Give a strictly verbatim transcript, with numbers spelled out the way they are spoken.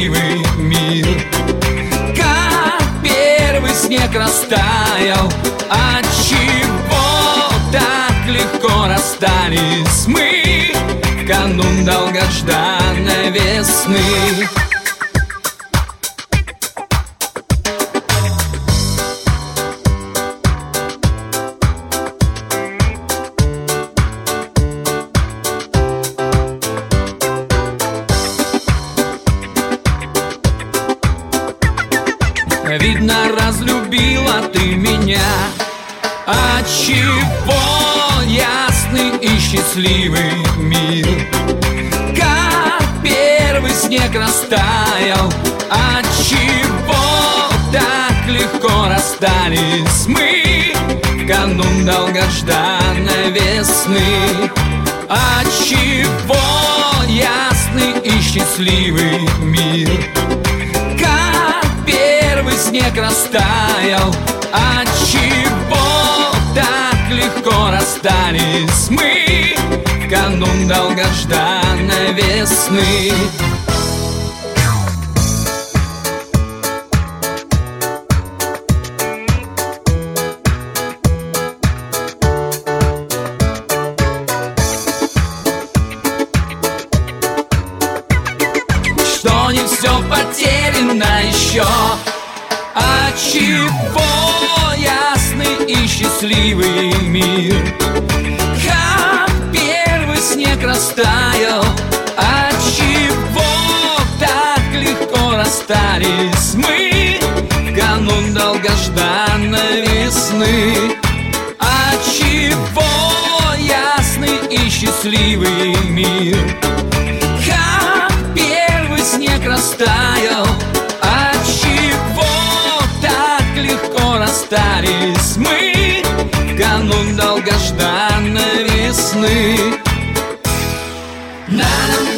счастливый мир. Как первый снег растаял, отчего так легко расстались мы в канун долгожданной весны. Видно, разлюбила ты меня, отчего ясный и счастливый мир. Как первый снег растаял, отчего так легко расстались мы в канун долгожданной весны. Отчего ясный и счастливый мир. Снег растаял, отчего так легко расстались мы в канун долгожданной весны. Что не все потеряно еще, отчего ясный и счастливый мир. Как первый снег растаял, отчего так легко расстались мы в канун долгожданной весны. Отчего ясный и счастливый мир. Как первый снег растаял, легко расстались мы в канун долгожданной весны. На-на-на.